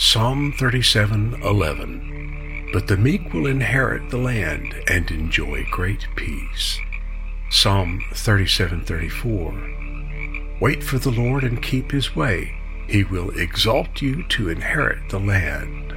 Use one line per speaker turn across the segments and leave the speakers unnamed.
Psalm 37:11. But the meek will inherit the land and enjoy great peace. Psalm 37:34. Wait for the Lord and keep his way. He will exalt you to inherit the land.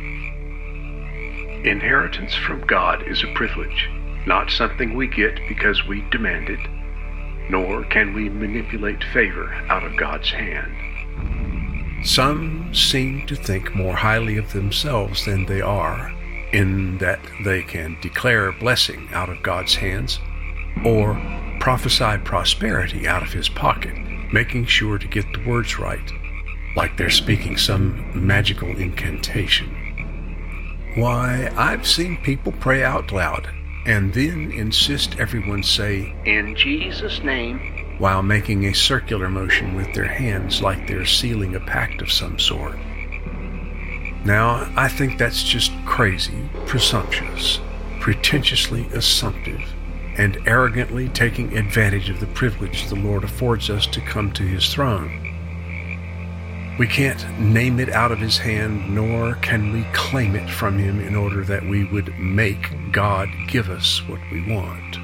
Inheritance from God is a privilege, not something we get because we demand it, nor can we manipulate favor out of God's hand. Some seem to think more highly of themselves than they are, in that they can declare blessing out of God's hands, or prophesy prosperity out of his pocket, making sure to get the words right, like they're speaking some magical incantation. Why, I've seen people pray out loud and then insist everyone say, "In Jesus' name," while making a circular motion with their hands like they're sealing a pact of some sort. Now, I think that's just crazy, presumptuous, pretentiously assumptive, and arrogantly taking advantage of the privilege the Lord affords us to come to his throne. We can't name it out of his hand, nor can we claim it from him in order that we would make God give us what we want.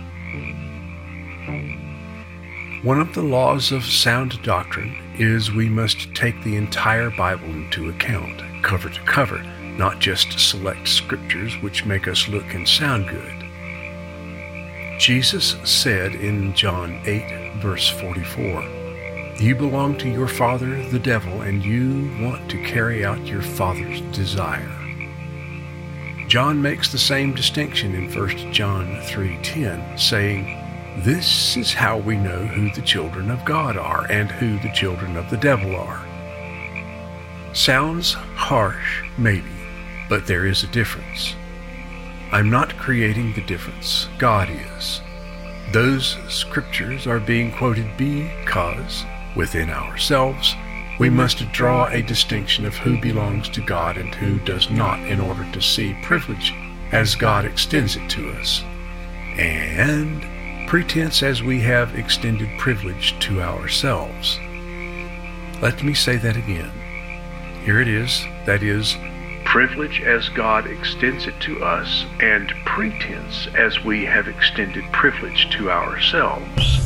One of the laws of sound doctrine is we must take the entire Bible into account, cover to cover, not just select scriptures which make us look and sound good. Jesus said in John 8, verse 44, "You belong to your father, the devil, and you want to carry out your father's desire." John makes the same distinction in 1 John 3:10, saying, "This is how we know who the children of God are and who the children of the devil are." Sounds harsh, maybe, but there is a difference. I'm not creating the difference. God is. Those scriptures are being quoted because, within ourselves, we must draw a distinction of who belongs to God and who does not in order to see privilege as God extends it to us, and pretense as we have extended privilege to ourselves. Let me say that again. Here it is, that is, privilege as God extends it to us, and pretense as we have extended privilege to ourselves.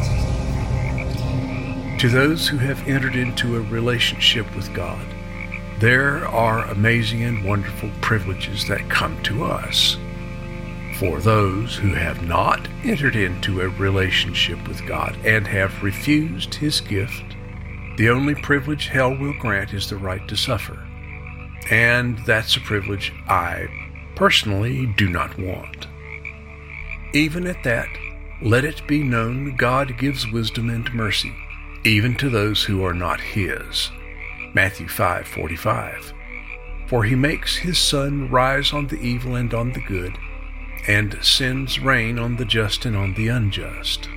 To those who have entered into a relationship with God, there are amazing and wonderful privileges that come to us. For those who have not entered into a relationship with God and have refused his gift, the only privilege hell will grant is the right to suffer. And that's a privilege I personally do not want. Even at that, let it be known God gives wisdom and mercy, even to those who are not his. Matthew 5:45. For he makes his sun rise on the evil and on the good, and sends rain on the just and on the unjust.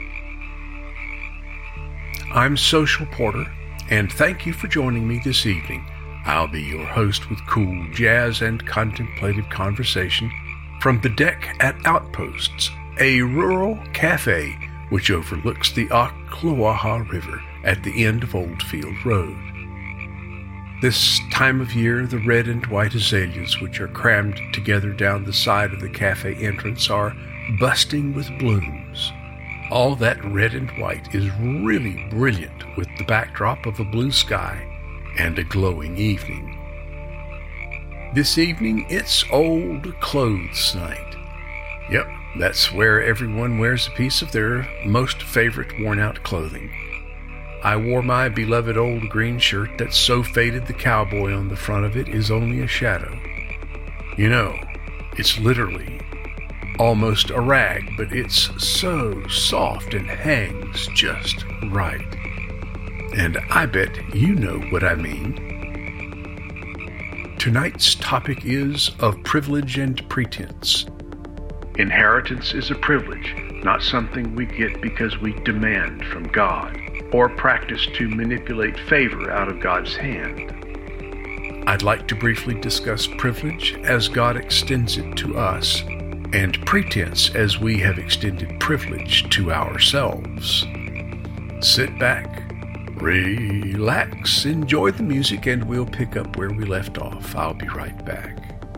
I'm Social Porter, and thank you for joining me this evening. I'll be your host with cool jazz and contemplative conversation from the deck at Outposts, a rural cafe which overlooks the Ocklawaha River at the end of Oldfield Road. This time of year, the red and white azaleas which are crammed together down the side of the cafe entrance are busting with blooms. All that red and white is really brilliant with the backdrop of a blue sky and a glowing evening. This evening, it's Old Clothes Night. Yep, that's where everyone wears a piece of their most favorite worn-out clothing. I wore my beloved old green shirt that's so faded the cowboy on the front of it is only a shadow. You know, it's literally almost a rag, but it's so soft and hangs just right. And I bet you know what I mean. Tonight's topic is of privilege and pretense. Inheritance is a privilege, not something we get because we demand from God, or practice to manipulate favor out of God's hand. I'd like to briefly discuss privilege as God extends it to us, and pretense as we have extended privilege to ourselves. Sit back, relax, enjoy the music, and we'll pick up where we left off. I'll be right back.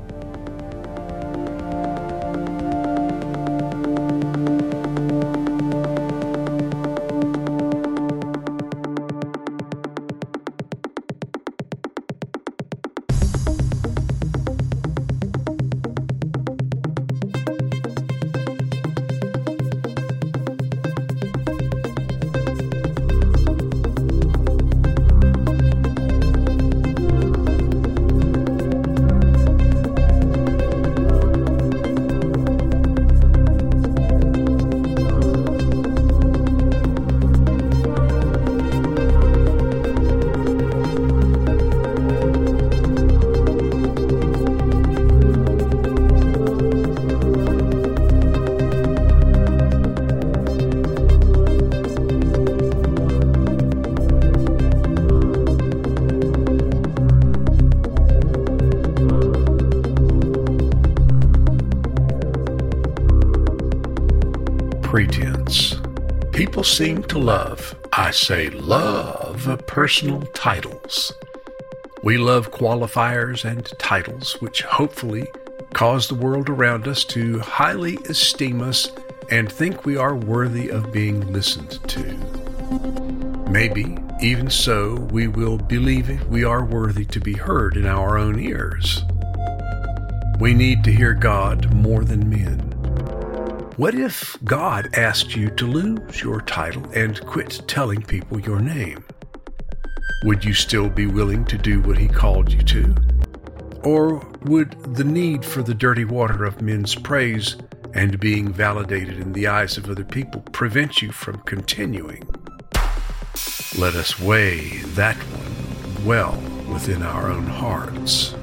Pretense. People seem to love, I say love, personal titles. We love qualifiers and titles which hopefully cause the world around us to highly esteem us and think we are worthy of being listened to. Maybe, even so, we will believe we are worthy to be heard in our own ears. We need to hear God more than men. What if God asked you to lose your title and quit telling people your name? Would you still be willing to do what He called you to? Or would the need for the dirty water of men's praise and being validated in the eyes of other people prevent you from continuing? Let us weigh that one well within our own hearts.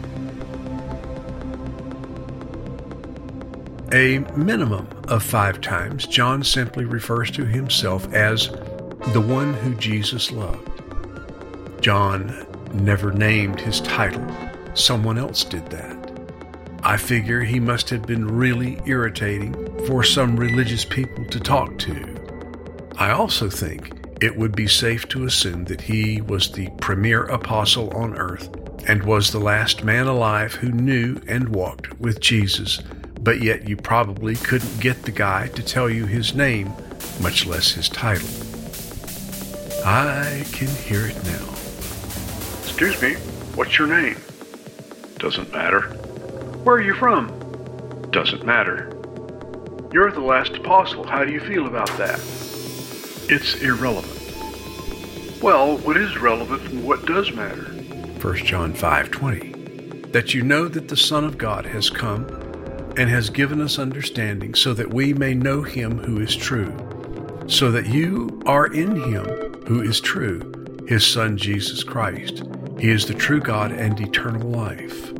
A minimum of 5 times, John simply refers to himself as the one who Jesus loved. John never named his title. Someone else did that. I figure he must have been really irritating for some religious people to talk to. I also think it would be safe to assume that he was the premier apostle on earth and was the last man alive who knew and walked with Jesus. But yet you probably couldn't get the guy to tell you his name, much less his title. I can hear it now. Excuse me, what's your name? Doesn't matter. Where are you from? Doesn't matter. You're the last apostle. How do you feel about that? It's irrelevant. Well, what is relevant and what does matter? 1 John 5:20. That you know that the Son of God has come and has given us understanding so that we may know Him who is true, so that you are in Him who is true, His Son Jesus Christ. He is the true God and eternal life.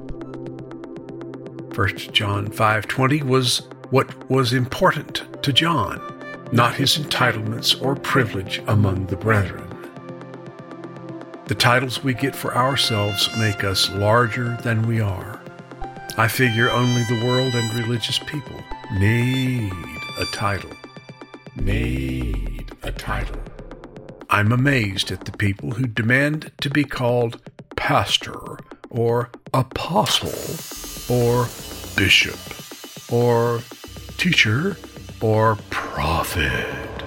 1 John 5:20 was what was important to John, not his entitlements or privilege among the brethren. The titles we get for ourselves make us larger than we are. I figure only the world and religious people need a title. Need a title. I'm amazed at the people who demand to be called pastor or apostle or bishop or teacher or prophet.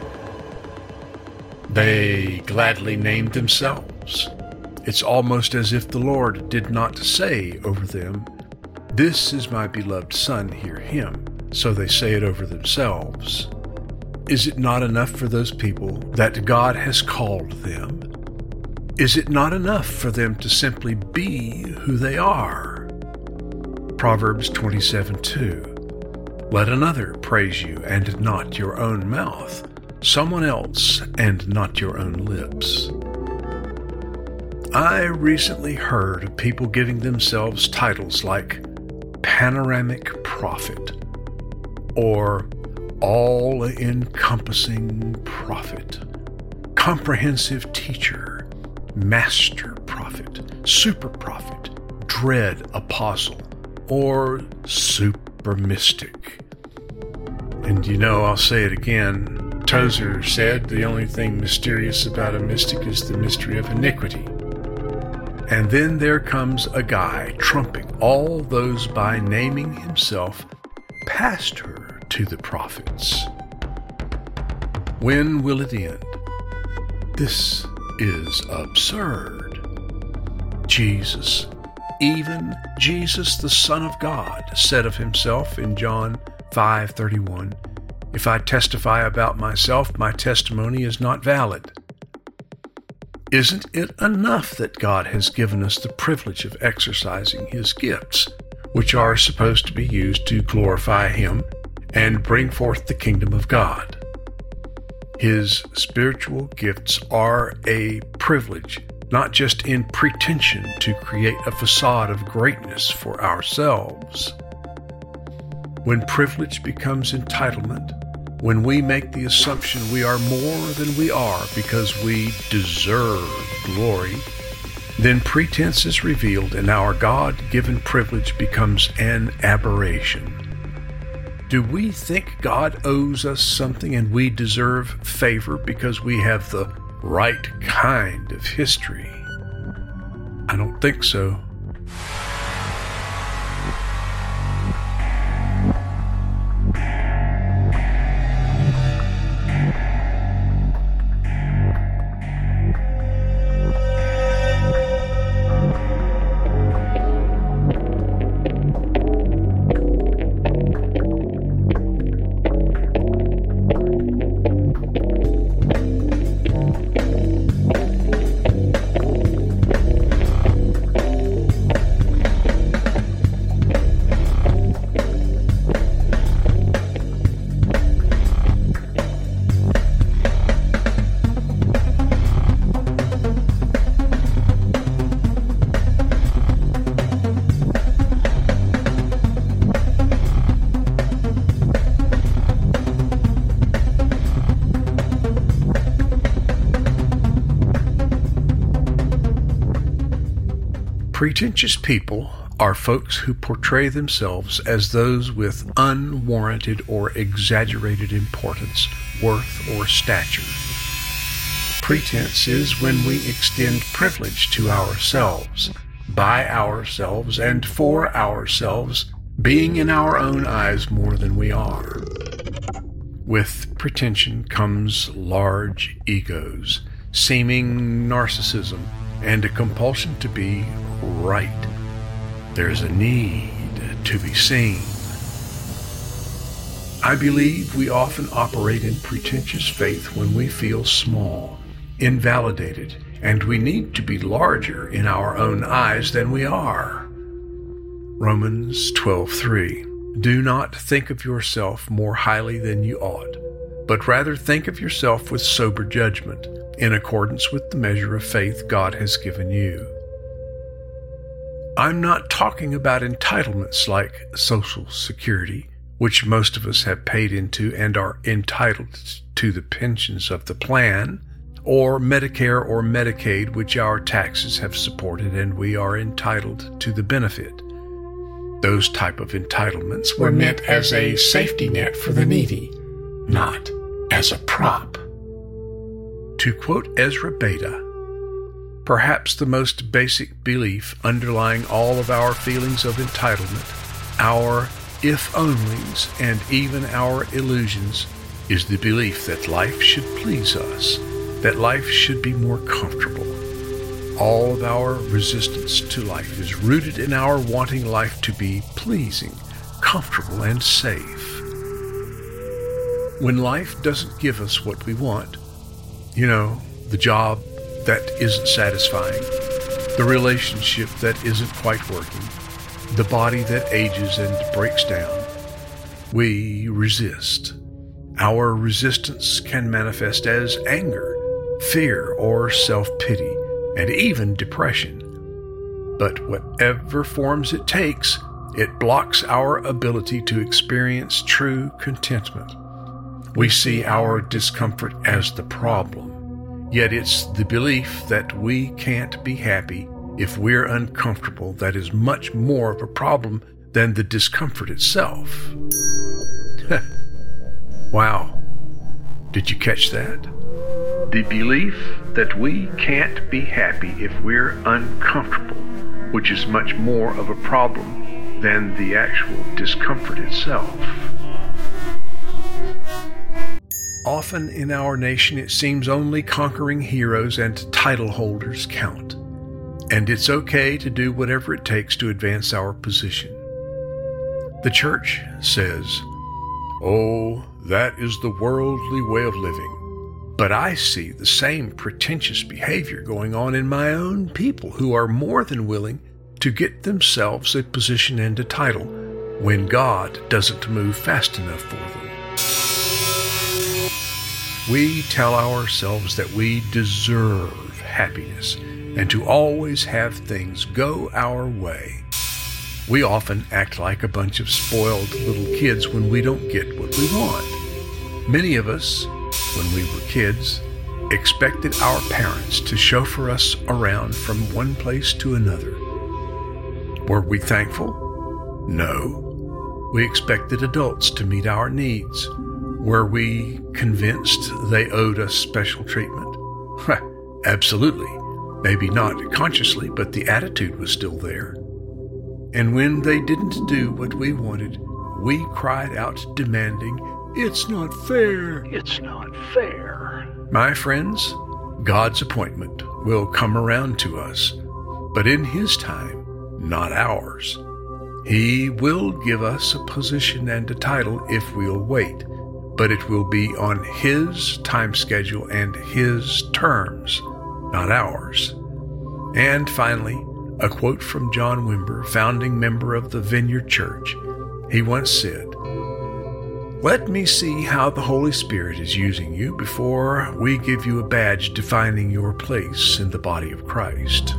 They gladly named themselves. It's almost as if the Lord did not say over them, "This is my beloved Son, hear Him," so they say it over themselves. Is it not enough for those people that God has called them? Is it not enough for them to simply be who they are? Proverbs 27:2. Let another praise you and not your own mouth, someone else and not your own lips. I recently heard of people giving themselves titles like panoramic prophet or all-encompassing prophet, comprehensive teacher, master prophet, super prophet, dread apostle, or super mystic. And I'll say it again, Tozer said, the only thing mysterious about a mystic is the mystery of iniquity. And then there comes a guy trumping all those by naming himself pastor to the prophets. When will it end? This is absurd. Jesus, even Jesus, the Son of God, said of himself in John 5:31, "If I testify about myself, my testimony is not valid." Isn't it enough that God has given us the privilege of exercising his gifts, which are supposed to be used to glorify him and bring forth the kingdom of God? His spiritual gifts are a privilege, not just in pretension to create a facade of greatness for ourselves. When privilege becomes entitlement, when we make the assumption we are more than we are because we deserve glory, then pretense is revealed and our God-given privilege becomes an aberration. Do we think God owes us something and we deserve favor because we have the right kind of history? I don't think so. Pretentious people are folks who portray themselves as those with unwarranted or exaggerated importance, worth, or stature. Pretense is when we extend privilege to ourselves, by ourselves, and for ourselves, being in our own eyes more than we are. With pretension comes large egos, seeming narcissism, and a compulsion to be right. There's a need to be seen. I believe we often operate in pretentious faith when we feel small, invalidated, and we need to be larger in our own eyes than we are. Romans 12:3. Do not think of yourself more highly than you ought, but rather think of yourself with sober judgment, in accordance with the measure of faith God has given you. I'm not talking about entitlements like Social Security, which most of us have paid into and are entitled to the pensions of the plan, or Medicare or Medicaid, which our taxes have supported and we are entitled to the benefit. Those type of entitlements were meant as a safety net for the needy, not as a prop. To quote Ezra Beta, perhaps the most basic belief underlying all of our feelings of entitlement, our if-onlys, and even our illusions, is the belief that life should please us, that life should be more comfortable. All of our resistance to life is rooted in our wanting life to be pleasing, comfortable, and safe. When life doesn't give us what we want, the job that isn't satisfying, the relationship that isn't quite working, the body that ages and breaks down, we resist. Our resistance can manifest as anger, fear, or self-pity, and even depression. But whatever forms it takes, it blocks our ability to experience true contentment. We see our discomfort as the problem, yet it's the belief that we can't be happy if we're uncomfortable that is much more of a problem than the discomfort itself. Wow. Did you catch that? The belief that we can't be happy if we're uncomfortable, which is much more of a problem than the actual discomfort itself. Often in our nation, it seems only conquering heroes and title holders count, and it's okay to do whatever it takes to advance our position. The church says, "Oh, that is the worldly way of living." But I see the same pretentious behavior going on in my own people who are more than willing to get themselves a position and a title when God doesn't move fast enough for them. We tell ourselves that we deserve happiness and to always have things go our way. We often act like a bunch of spoiled little kids when we don't get what we want. Many of us, when we were kids, expected our parents to chauffeur us around from one place to another. Were we thankful? No. We expected adults to meet our needs. Were we convinced they owed us special treatment? Absolutely. Maybe not consciously, but the attitude was still there. And when they didn't do what we wanted, we cried out demanding, "It's not fair! It's not fair!" My friends, God's appointment will come around to us, but in His time, not ours. He will give us a position and a title if we'll wait, but it will be on His time schedule and His terms, not ours. And finally, a quote from John Wimber, founding member of the Vineyard Church. He once said, "Let me see how the Holy Spirit is using you before we give you a badge defining your place in the body of Christ."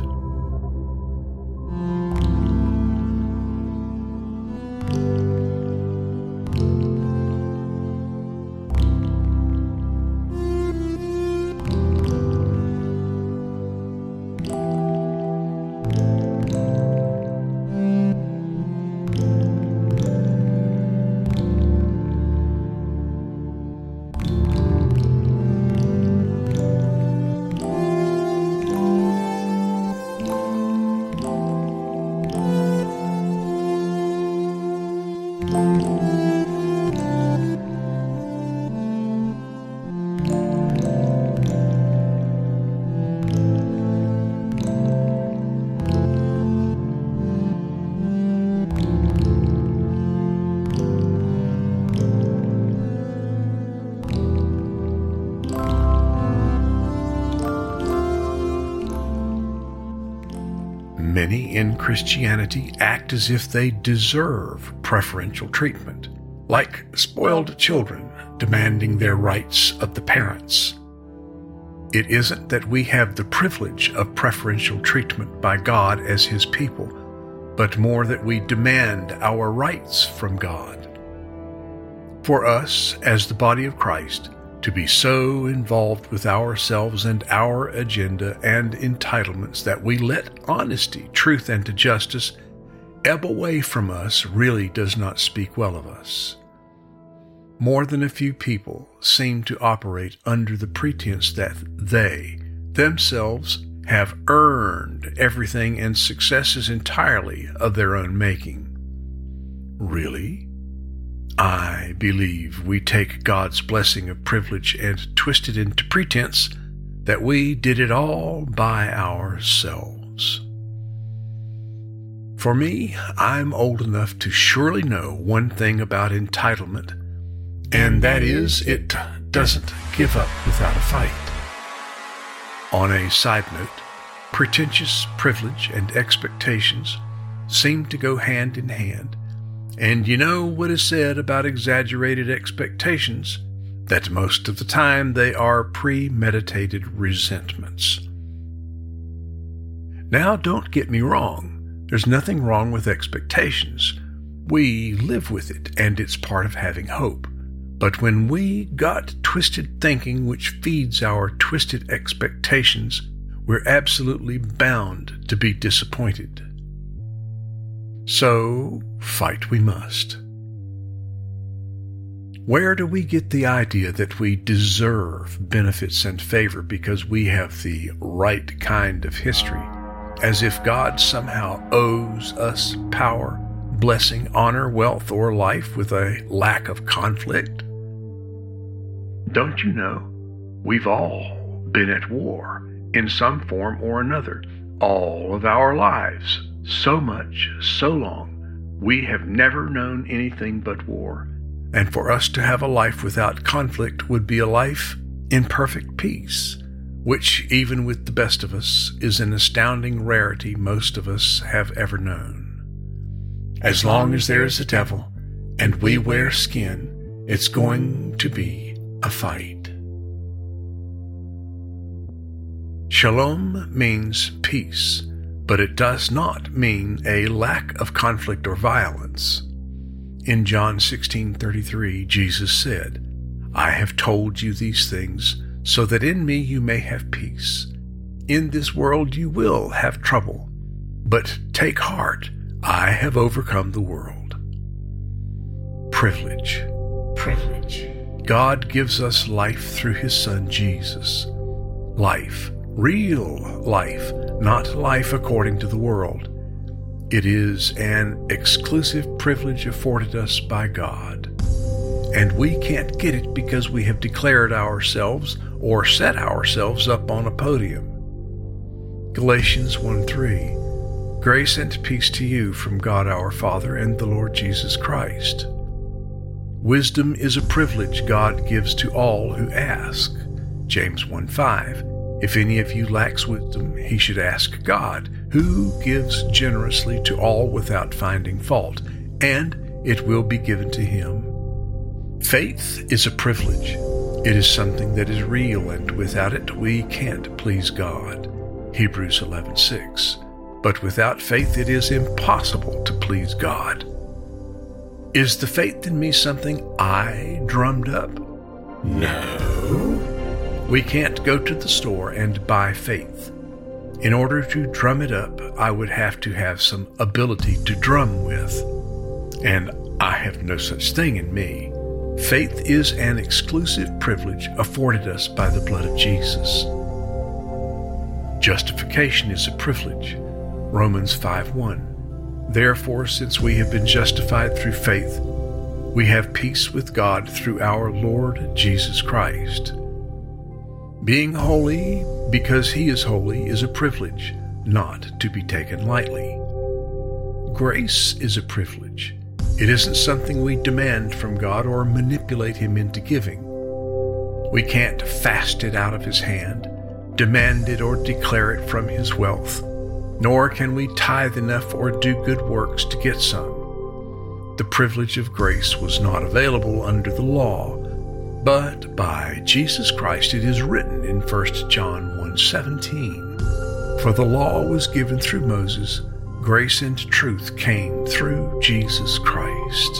Many in Christianity act as if they deserve preferential treatment, like spoiled children demanding their rights of the parents. It isn't that we have the privilege of preferential treatment by God as His people, but more that we demand our rights from God. For us, as the body of Christ, to be so involved with ourselves and our agenda and entitlements that we let honesty, truth, and justice ebb away from us really does not speak well of us. More than a few people seem to operate under the pretense that they, themselves, have earned everything and successes entirely of their own making. Really? I believe we take God's blessing of privilege and twist it into pretense that we did it all by ourselves. For me, I'm old enough to surely know one thing about entitlement, and that is it doesn't give up without a fight. On a side note, pretentious privilege and expectations seem to go hand in hand. And you know what is said about exaggerated expectations, that most of the time they are premeditated resentments. Now, don't get me wrong. There's nothing wrong with expectations. We live with it, and it's part of having hope. But when we got twisted thinking which feeds our twisted expectations, we're absolutely bound to be disappointed. So, fight we must. Where do we get the idea that we deserve benefits and favor because we have the right kind of history, as if God somehow owes us power, blessing, honor, wealth, or life with a lack of conflict? Don't you know, we've all been at war in some form or another all of our lives. So much, so long, we have never known anything but war. And for us to have a life without conflict would be a life in perfect peace, which, even with the best of us, is an astounding rarity most of us have ever known. As long as there is a devil and we wear skin, it's going to be a fight. Shalom means peace, but it does not mean a lack of conflict or violence. In John 16:33, Jesus said, "I have told you these things so that in me you may have peace. In this world you will have trouble, but take heart, I have overcome the world." Privilege. God gives us life through His Son Jesus. Life, real life, not life according to the world. It is an exclusive privilege afforded us by God. And we can't get it because we have declared ourselves or set ourselves up on a podium. Galatians 1:3. Grace and peace to you from God our Father and the Lord Jesus Christ. Wisdom is a privilege God gives to all who ask. James 1:5. If any of you lacks wisdom, he should ask God, who gives generously to all without finding fault, and it will be given to him. Faith is a privilege. It is something that is real, and without it we can't please God. Hebrews 11:6. But without faith it is impossible to please God. Is the faith in me something I drummed up? No. We can't go to the store and buy faith. In order to drum it up, I would have to have some ability to drum with. And I have no such thing in me. Faith is an exclusive privilege afforded us by the blood of Jesus. Justification is a privilege. Romans 5:1. Therefore, since we have been justified through faith, we have peace with God through our Lord Jesus Christ. Being holy because He is holy is a privilege, not to be taken lightly. Grace is a privilege. It isn't something we demand from God or manipulate Him into giving. We can't fast it out of His hand, demand it or declare it from His wealth, nor can we tithe enough or do good works to get some. The privilege of grace was not available under the law, but by Jesus Christ it is written in 1 John 1:17, "For the law was given through Moses, grace and truth came through Jesus Christ."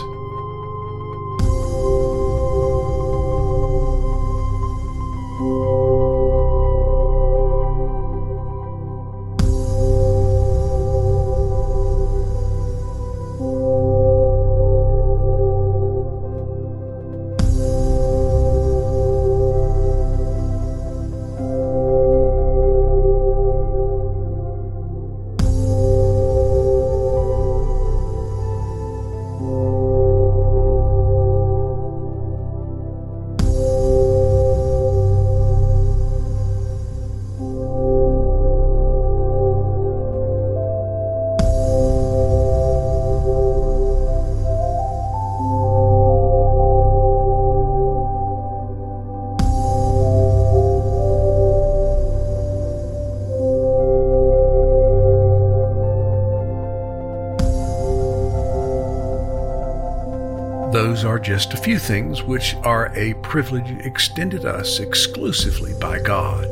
Those are just a few things which are a privilege extended us exclusively by God.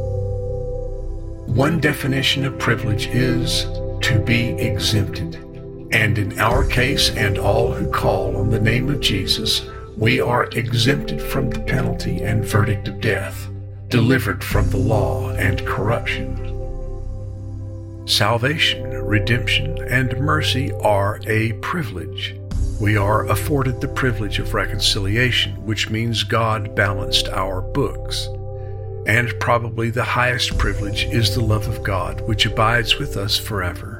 One definition of privilege is to be exempted. And in our case and all who call on the name of Jesus, we are exempted from the penalty and verdict of death, delivered from the law and corruption. Salvation, redemption, and mercy are a privilege. We are afforded the privilege of reconciliation, which means God balanced our books. And probably the highest privilege is the love of God, which abides with us forever.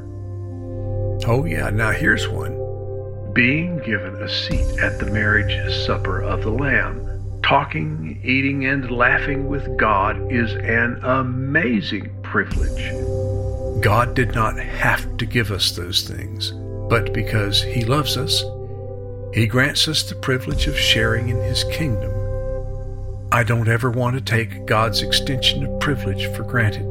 Oh yeah, now here's one. Being given a seat at the marriage supper of the Lamb, talking, eating, and laughing with God is an amazing privilege. God did not have to give us those things, but because He loves us, He grants us the privilege of sharing in His kingdom. I don't ever want to take God's extension of privilege for granted.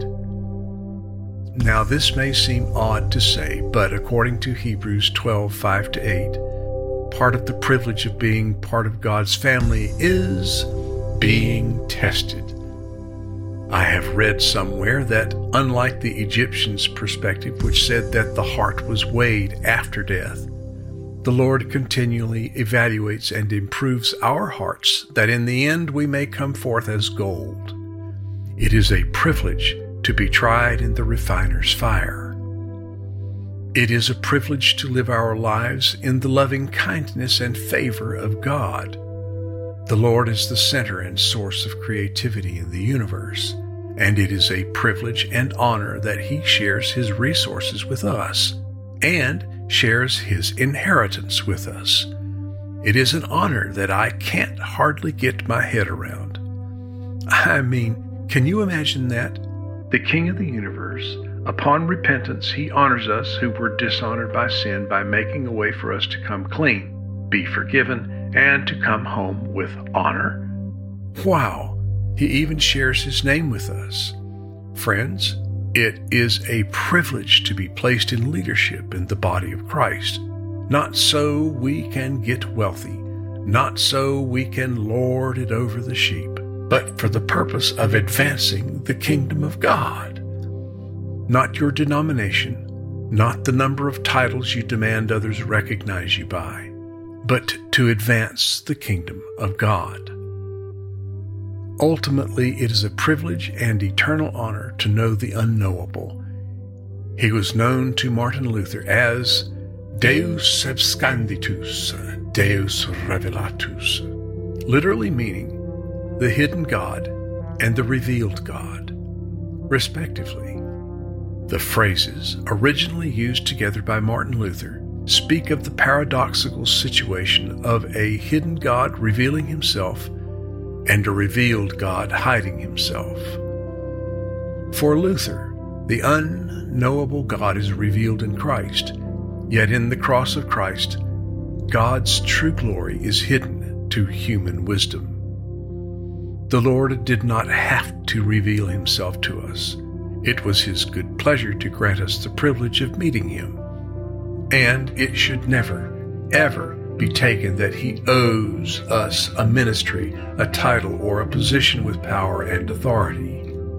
Now this may seem odd to say, but according to Hebrews 12:5-8, part of the privilege of being part of God's family is being tested. I have read somewhere that, unlike the Egyptians' perspective, which said that the heart was weighed after death, the Lord continually evaluates and improves our hearts, that in the end we may come forth as gold. It is a privilege to be tried in the refiner's fire. It is a privilege to live our lives in the loving kindness and favor of God. The Lord is the center and source of creativity in the universe, and it is a privilege and honor that He shares His resources with us and shares His inheritance with us. It is an honor that I can't hardly get my head around. I mean, can you imagine that? The King of the universe, upon repentance, He honors us who were dishonored by sin by making a way for us to come clean, be forgiven, and to come home with honor. Wow! He even shares His name with us. Friends, it is a privilege to be placed in leadership in the body of Christ, not so we can get wealthy, not so we can lord it over the sheep, but for the purpose of advancing the kingdom of God. Not your denomination, not the number of titles you demand others recognize you by, but to advance the kingdom of God. Ultimately, it is a privilege and eternal honor to know the unknowable. He was known to Martin Luther as Deus absconditus, Deus revelatus, literally meaning the hidden God and the revealed God, respectively. The phrases, originally used together by Martin Luther, speak of the paradoxical situation of a hidden God revealing Himself and a revealed God hiding Himself. For Luther, the unknowable God is revealed in Christ, yet in the cross of Christ, God's true glory is hidden to human wisdom. The Lord did not have to reveal Himself to us. It was His good pleasure to grant us the privilege of meeting Him. And it should never, ever be taken that He owes us a ministry, a title, or a position with power and authority.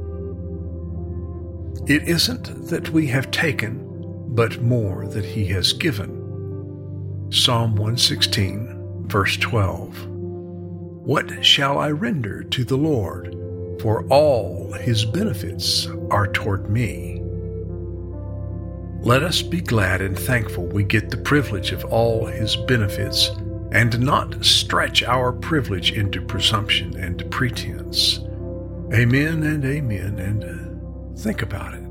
It isn't that we have taken, but more that He has given. Psalm 116, verse 12. What shall I render to the Lord? For all His benefits are toward me. Let us be glad and thankful we get the privilege of all His benefits, and not stretch our privilege into presumption and pretense. Amen and amen, and think about it.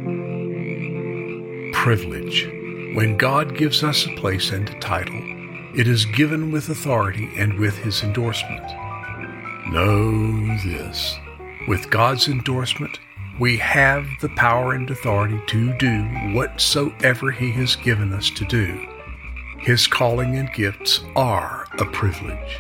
Privilege. When God gives us a place and a title, It is given with authority and with his endorsement. Know this: with God's endorsement, we have the power and authority to do whatsoever he has given us to do. His calling and gifts are a privilege.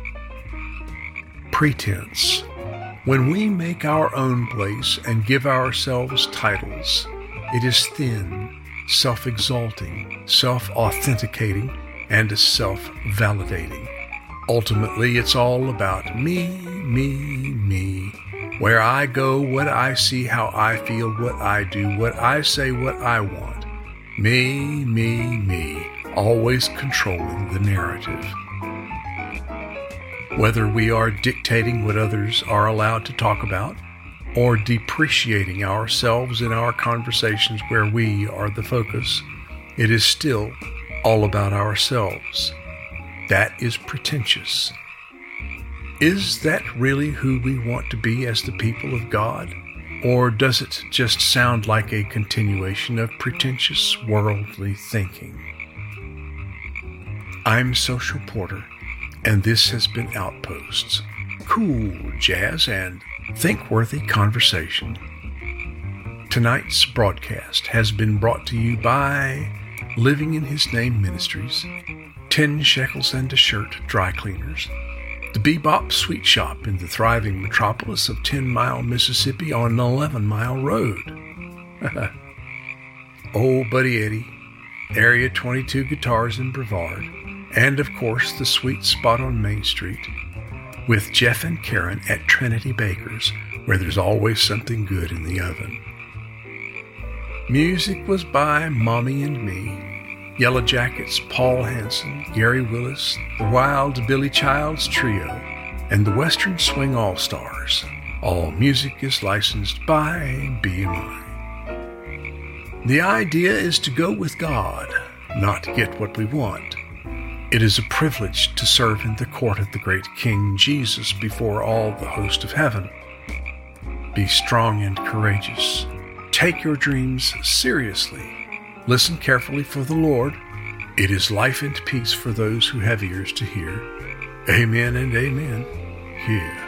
Pretense. When we make our own place and give ourselves titles, it is thin, self-exalting, self-authenticating, and self-validating. Ultimately, it's all about me, where I go, what I see, how I feel, what I do, what I say, what I want. Me, always controlling the narrative. Whether we are dictating what others are allowed to talk about, or depreciating ourselves in our conversations where we are the focus, it is still all about ourselves. That is pretentious. Is that really who we want to be as the people of God? Or does it just sound like a continuation of pretentious worldly thinking? I'm Social Porter, and this has been Outposts. Cool jazz and think-worthy conversation. Tonight's broadcast has been brought to you by Living in His Name Ministries, 10 Shekels and a Shirt Dry Cleaners, the Bebop Sweet Shop in the thriving metropolis of 10 Mile, Mississippi on an 11-mile road. Old Buddy Eddie, Area 22 Guitars in Brevard, and of course the sweet spot on Main Street, with Jeff and Karen at Trinity Bakers, where there's always something good in the oven. Music was by Mommy and Me, Yellow Jackets, Paul Hansen, Gary Willis, the Wild Billy Childs Trio, and the Western Swing All-Stars. All music is licensed by BMI. The idea is to go with God, not get what we want. It is a privilege to serve in the court of the great King Jesus before all the host of heaven. Be strong and courageous. Take your dreams seriously. Listen carefully for the Lord. It is life and peace for those who have ears to hear. Amen and amen. Here.